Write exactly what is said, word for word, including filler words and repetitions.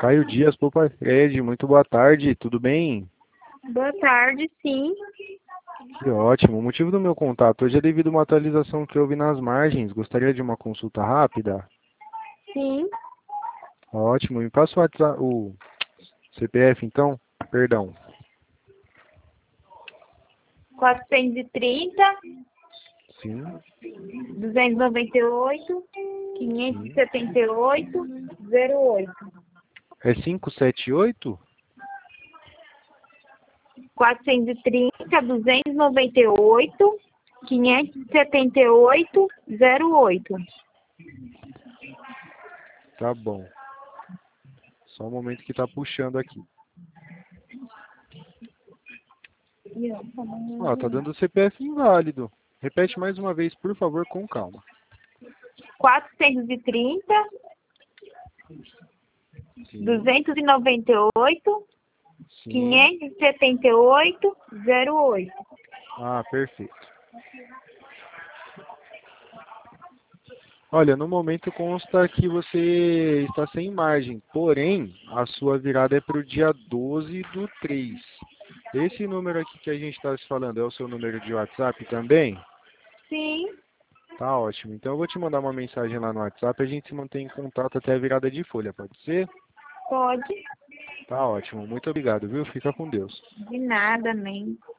Caio Dias, Popa Fred, muito boa tarde, tudo bem? Boa tarde, sim. Que ótimo. O motivo do meu contato hoje é devido a uma atualização que houve nas margens. Gostaria de uma consulta rápida? Sim. Ótimo. Me passa o WhatsApp, o C P F, então? Perdão. quatrocentos e trinta, Sim, duzentos e noventa e oito, quinhentos e setenta e oito, zero oito. é cinco sete oito? quatrocentos e trinta, duzentos e noventa e oito, quinhentos e setenta e oito, zero oito. Tá bom. Só um momento que tá puxando aqui. Ó, tá dando C P F inválido. Repete mais uma vez, por favor, com calma. quatrocentos e trinta, Sim, duzentos e noventa e oito, sim. quinhentos e setenta e oito, zero oito. Ah, perfeito. Olha, no momento consta que você está sem margem, porém, a sua virada é para o dia doze do três. Esse número aqui que a gente está se falando é o seu número de WhatsApp também? Sim, Tá ótimo. Então eu vou te mandar uma mensagem lá no WhatsApp e a gente se mantém em contato até a virada de folha, pode ser? pode. Tá ótimo. Muito obrigado, viu? Fica com Deus. De nada, nem.